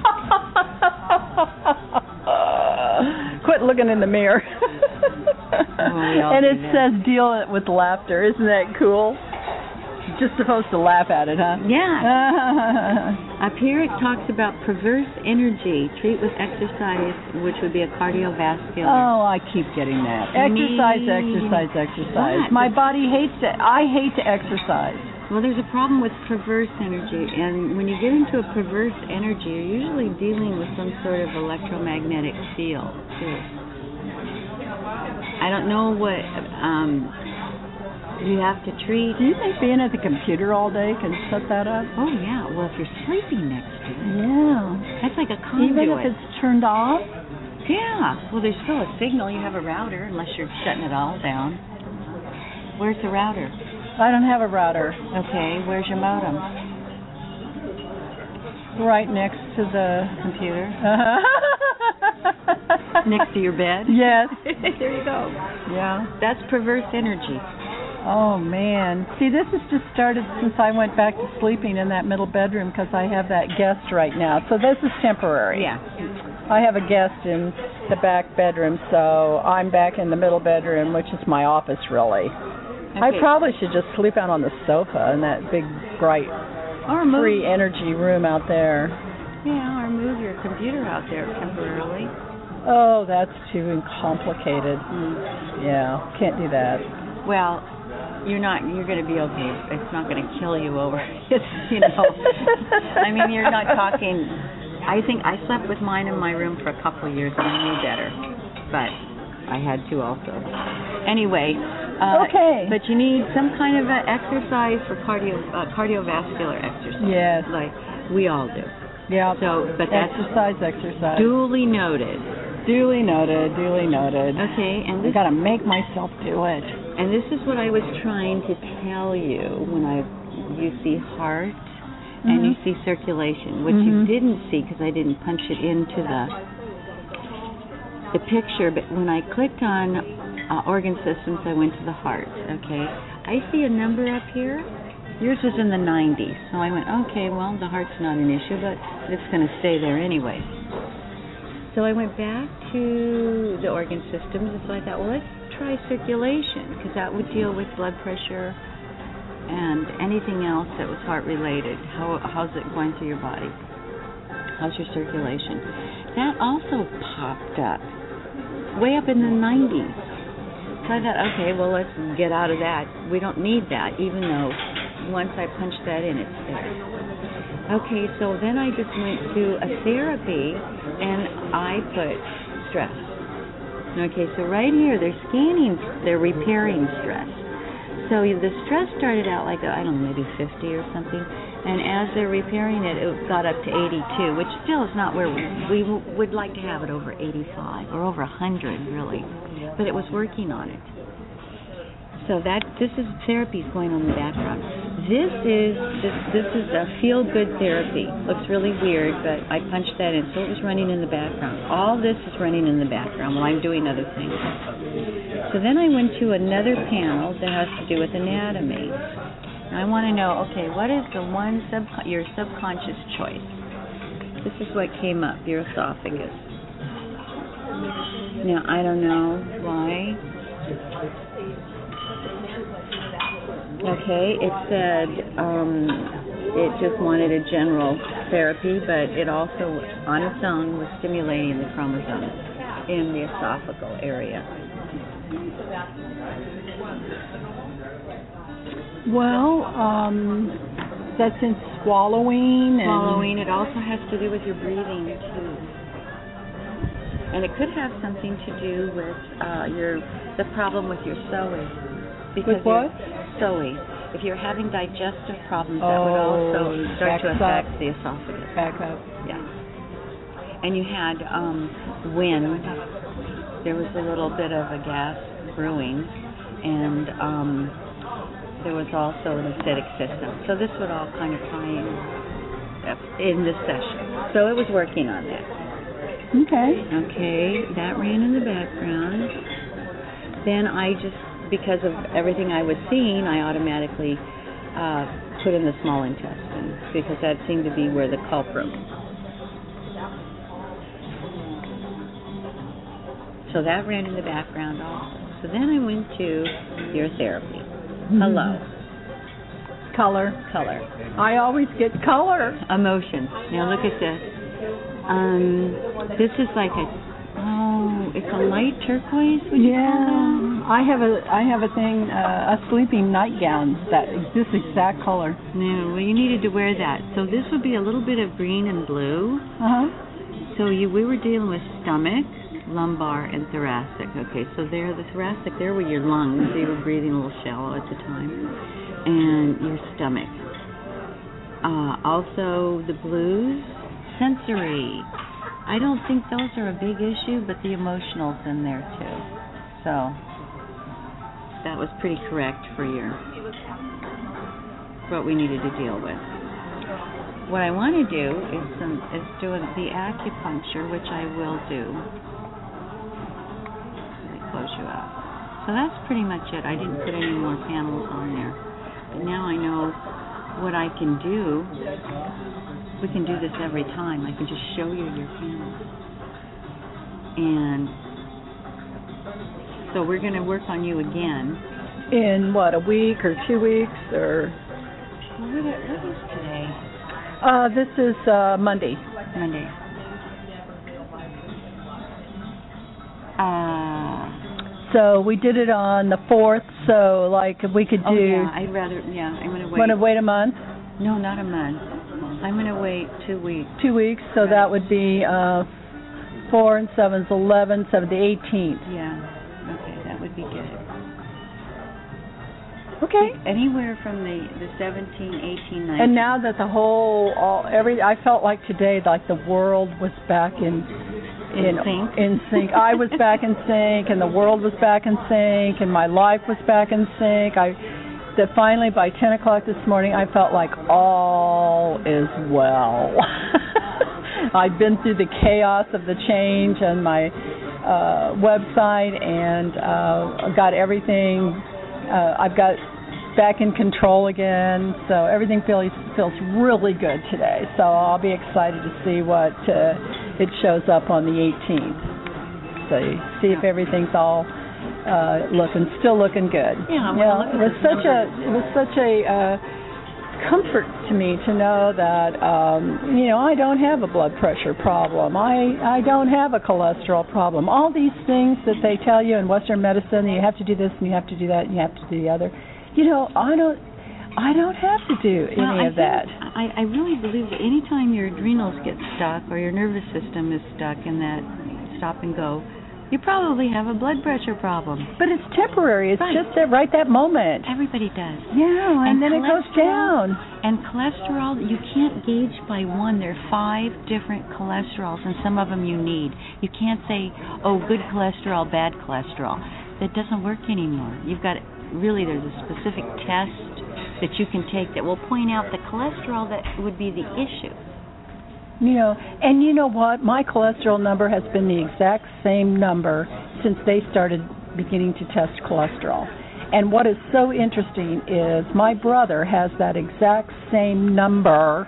Quit looking in the mirror. we all And do it that. says deal it with laughter. Isn't that cool? Just supposed to laugh at it, huh? Yeah. Up here it talks about perverse energy. Treat with exercise, which would be a cardiovascular. Oh, I keep getting that. Exercise, exercise, exercise. What? My body hates it. I hate to exercise. Well, there's a problem with perverse energy, and when you get into a perverse energy, you're usually dealing with some sort of electromagnetic field, too. I don't know what um, you have to treat. Do you think being at the computer all day can set that up? Oh, yeah. Well, if you're sleeping next to it. Yeah. That's like a conduit. Even if it's turned off? Yeah. Well, there's still a signal. You have a router, unless you're shutting it all down. Where's the router? I don't have a router. Okay, where's your modem? Right next to the computer. Uh-huh. Next to your bed? Yes. There you go. Yeah. That's perverse energy. Oh, man. See, this has just started since I went back to sleeping in that middle bedroom because I have that guest right now. So this is temporary. Yeah. I have a guest in the back bedroom, so I'm back in the middle bedroom, which is my office, really. Okay. I probably should just sleep out on the sofa in that big, bright, or move, free energy room out there. Yeah, or move your computer out there temporarily. Oh, that's too complicated. Mm. Yeah, can't do that. Well, you're not. You're going to be okay. It's not going to kill you over it. You know. I mean, you're not talking. I think I slept with mine in my room for a couple of years and I knew better, but I had to also. Anyway. Uh, okay. But you need some kind of an exercise for cardio uh, cardiovascular exercise. Yes. Like we all do. Yeah. So, but that's exercise, exercise. Duly noted. Duly noted. Duly noted. Okay, and I got to make myself do it. And this is what I was trying to tell you when I you see heart mm-hmm. and you see circulation, which mm-hmm. you didn't see because I didn't punch it into the the picture. But when I clicked on Uh, organ systems, I went to the heart, okay? I see a number up here. Yours was in the nineties. So I went, okay, well, the heart's not an issue, but it's going to stay there anyway. So I went back to the organ systems, and so I thought, well, let's try circulation, because that would deal with blood pressure and anything else that was heart-related. How, how's it going through your body? How's your circulation? That also popped up way up in the nineties. So I thought, okay, well, let's get out of that. We don't need that, even though once I punched that in, it's there. Okay, so then I just went to a therapy, and I put stress. Okay, so right here, they're scanning, they're repairing stress. So the stress started out like, I don't know, maybe fifty or something, and as they're repairing it, it got up to eighty-two, which still is not where we, we would like to have it over eighty-five, or over one hundred, really. But it was working on it. So that this is therapy going on in the background. This is this, this is a feel-good therapy. Looks really weird, but I punched that in, so it was running in the background. All this is running in the background while I'm doing other things. So then I went to another panel that has to do with anatomy. And I want to know, okay, what is the one sub your subconscious choice? This is what came up, your esophagus. Now, I don't know why. Okay, it said um, it just wanted a general therapy, but it also, on its own, was stimulating the chromosomes in the esophageal area. Well, um, that's in swallowing. And swallowing. It also has to do with your breathing, too. And it could have something to do with uh, your the problem with your S O E. Because with what? S O E. If you're having digestive problems, oh, that would also start to affect up. the esophagus. Back up. Yeah. And you had um, wind. There was a little bit of a gas brewing, and um, there was also an acidic system. So this would all kind of tie in in this session. So it was working on that. Okay. Okay, that ran in the background. Then I just, because of everything I was seeing, I automatically uh, put in the small intestine, because that seemed to be where the culprit. So that ran in the background also. So then I went to your therapy. Mm-hmm. Hello. Color. Color. I always get color. Emotions. Now look at this. Um, this is like a, oh, it's a light turquoise. Would you Yeah. call I have a I have a thing, uh, a sleeping nightgown that this exact color. that? No, well, you needed to wear that. So this would be a little bit of green and blue. Uh huh. So you, we were dealing with stomach, lumbar, and thoracic. Okay, so there, the thoracic, there were your lungs. You were breathing a little shallow at the time. And your stomach. Uh, also, the blues, sensory. I don't think those are a big issue, but the emotional's in there too. So that was pretty correct for your what we needed to deal with. What I want to do is some is do the acupuncture, which I will do. Let me close you out. So that's pretty much it. I didn't put any more panels on there. But now I know what I can do. We can do this every time. I can just show you your panels. And so we're going to work on you again. In what, a week or two weeks or? Well, what, what is today? Uh, this is uh, Monday. Monday. Uh, So we did it on the fourth. So like we could do. oh yeah, I'd rather, yeah, I'm going to wait. Want to wait a month? No, not a month. I'm going to wait two weeks. Two weeks. So Right. that would be uh, four and seven's eleven, seven the eighteenth. Yeah, okay, that would be good. Okay. Anywhere from the, the seventeen, eighteen, nineteen. And now that the whole, all, every, I felt like today, like the world was back in, in, In sync? in sync. I was back in sync, and the world was back in sync, and my life was back in sync. I, that finally by ten o'clock this morning, I felt like all is well. I'd been through the chaos of the change on my uh, website, and uh, got everything. Uh, I've got back in control again, so everything feels feels really good today. So I'll be excited to see what uh, it shows up on the eighteenth. So see if everything's all uh, looking still looking good. Yeah, yeah. Look It was such a it was such a uh, comfort to me to know that um, you know I don't have a blood pressure problem. I I don't have a cholesterol problem. All these things that they tell you in Western medicine, you have to do this and you have to do that and you have to do the other. You know, I don't I don't have to do any well, I of that. think, I, I really believe that anytime your adrenals get stuck or your nervous system is stuck in that stop and go, you probably have a blood pressure problem. But it's temporary. It's Right. just that right that moment. Everybody does. Yeah, and, And then it goes cholesterol- down. And cholesterol, you can't gauge by one. There are five different cholesterols, and some of them you need. You can't say, oh, good cholesterol, bad cholesterol. That doesn't work anymore. You've got, really, there's a specific test that you can take that will point out the cholesterol that would be the issue. You know, and you know what? My cholesterol number has been the exact same number since they started beginning to test cholesterol. And what is so interesting is my brother has that exact same number,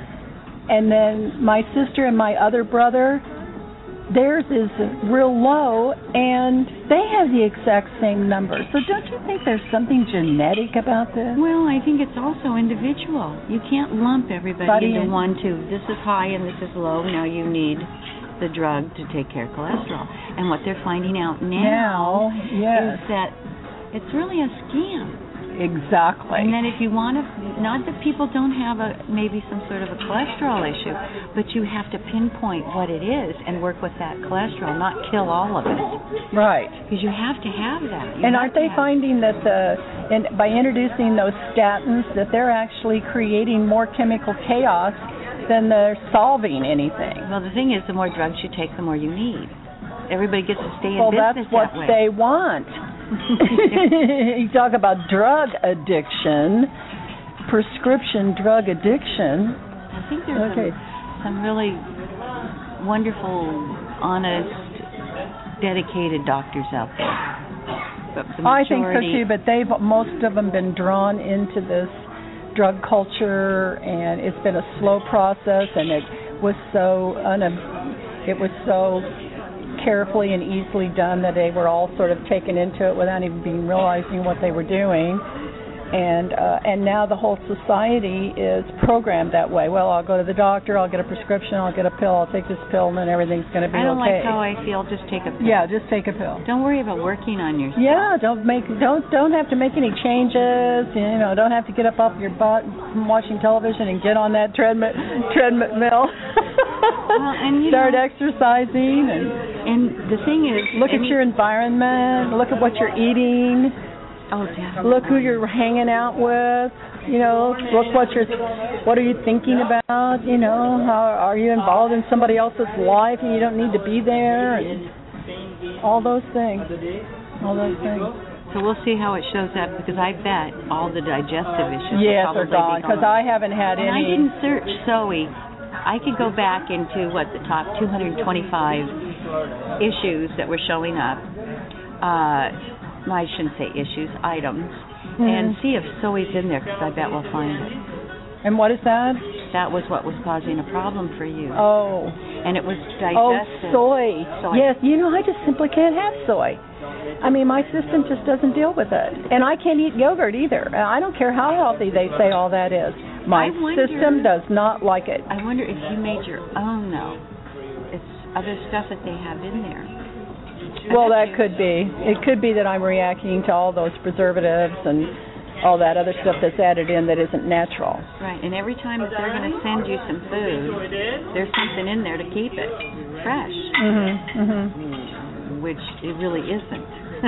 and then my sister and my other brother, theirs is real low, and they have the exact same number. So don't you think there's something genetic about this? Well, I think it's also individual. You can't lump everybody Body into in- one, two. This is high and this is low. Now you need the drug to take care of cholesterol. And what they're finding out now, Now, yes. is that it's really a scam. Exactly. And then if you want to, not that people don't have a maybe some sort of a cholesterol issue, but you have to pinpoint what it is and work with that cholesterol, not kill all of it. Right. Because you have to have that. You And have aren't to they have- finding that the, in, by introducing those statins, that they're actually creating more chemical chaos than they're solving anything? Well, the thing is, the more drugs you take, the more you need. Everybody gets to stay in Well, business that's what that way. they want. You talk about drug addiction, prescription drug addiction. I think there's Okay. some, some really wonderful, honest, dedicated doctors out there. But the I think so majority- too, but they've most of them been drawn into this drug culture, and it's been a slow process, and it was so un- it was so carefully and easily done that they were all sort of taken into it without even being realizing what they were doing. And uh, and now the whole society is programmed that way. Well, I'll go to the doctor, I'll get a prescription, I'll get a pill, I'll take this pill, and then everything's going to be I don't okay. like how I feel. Just take a pill. Yeah, just take a pill. Don't worry about working on yourself. Yeah, don't make don't don't have to make any changes. You know, don't have to get up off your butt from watching television and get on that treadmill. treadmill. Well, and you start know, exercising and and the thing is, look at your environment. Look at what you're eating. Oh, definitely. Look who you're hanging out with. You know, look what you're, what are you thinking about? You know, how are you involved in somebody else's life and you don't need to be there? And all those things. All those things. So we'll see how it shows up, because I bet all the digestive issues yes, will are probably gone, because I haven't had and any. I didn't search S O E. I could go back into what the top two hundred twenty-five issues that were showing up. Uh, I shouldn't say issues, items, mm-hmm. and see if S O E's in there, because I bet we'll find it. And what is that? That was what was causing a problem for you. Oh. And it was Oh, digestive. soy. soy. Yes, you know, I just simply can't have soy. I mean, my system just doesn't deal with it. And I can't eat yogurt either. I don't care how healthy they say all that is. My wonder, system does not like it. I wonder if you made your own, though. It's other stuff that they have in there. Well, that could be. It could be that I'm reacting to all those preservatives and all that other stuff that's added in that isn't natural. Right, and every time that they're going to send you some food, there's something in there to keep it fresh, mm-hmm, mm-hmm. which it really isn't.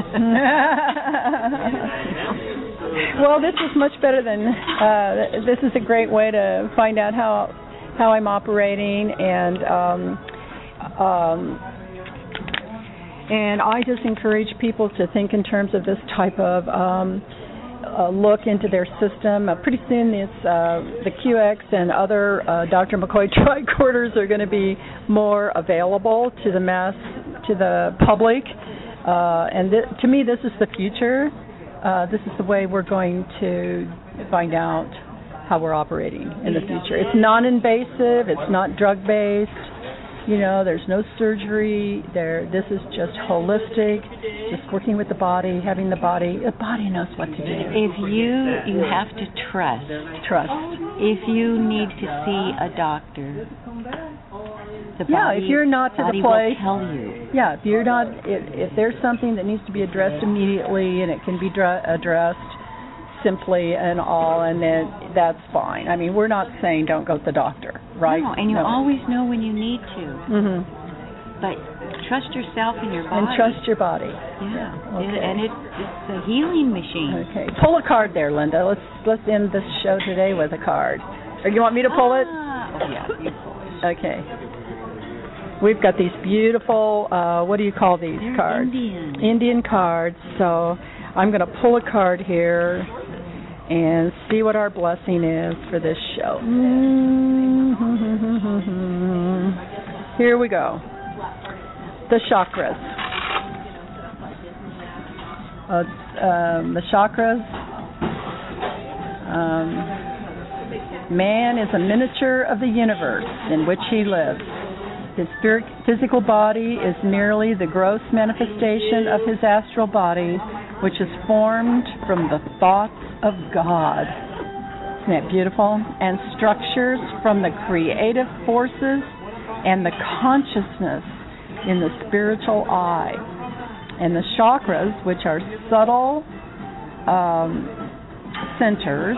Well, this is much better than, uh, this is a great way to find out how how I'm operating, and um, um, and I just encourage people to think in terms of this type of um, uh, look into their system. Uh, pretty soon it's uh, the Q X and other uh, Doctor McCoy tricorders are going to be more available to the mass, to the public. Uh, and th- to me, this is the future. Uh, this is the way we're going to find out how we're operating in the future. It's non-invasive. It's not drug-based. You know, there's no surgery. There, this is just holistic, just working with the body, having the body. The body knows what to do. If you you have to trust. Trust. If you need to see a doctor, the yeah, body, if you're not to body the place, will tell you. Yeah, if you're not, if, if there's something that needs to be addressed immediately and it can be dra- addressed simply and all, and then that's fine. I mean, we're not saying don't go to the doctor, right? No, and you no. always know when you need to. Mm-hmm. But trust yourself and your body. And trust your body. Yeah, Okay. it, and it, it's a healing machine. Okay, pull a card there, Linda. Let's let's end this show today with a card. Or you want me to pull ah, it? Oh, yeah, you pull it. Okay. We've got these beautiful, uh, what do you call these They're cards? Indian. Indian cards. So I'm going to pull a card here and see what our blessing is for this show. Mm-hmm. Here we go. The chakras. Uh, um, the chakras. Um, man is a miniature of the universe in which he lives. His spirit, physical body is merely the gross manifestation of his astral body, which is formed from the thoughts of God. Isn't that beautiful? And structures from the creative forces and the consciousness in the spiritual eye. And the chakras, which are subtle um, centers,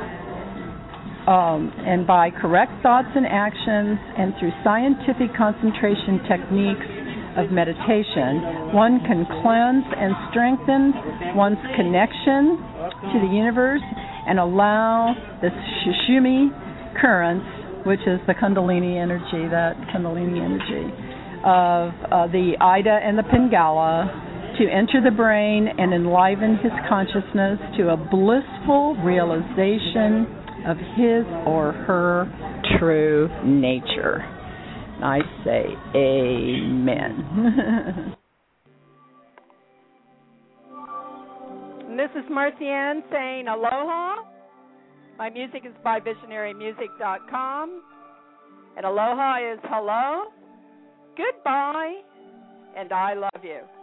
um, and by correct thoughts and actions and through scientific concentration techniques of meditation, one can cleanse and strengthen one's connection to the universe and allow the Sushumna currents, which is the Kundalini energy, that Kundalini energy of uh, the Ida and the Pingala, to enter the brain and enliven his consciousness to a blissful realization of his or her true nature. I say amen. This is Marcy Ann saying aloha. My music is by visionary music dot com. And aloha is hello, goodbye, and I love you.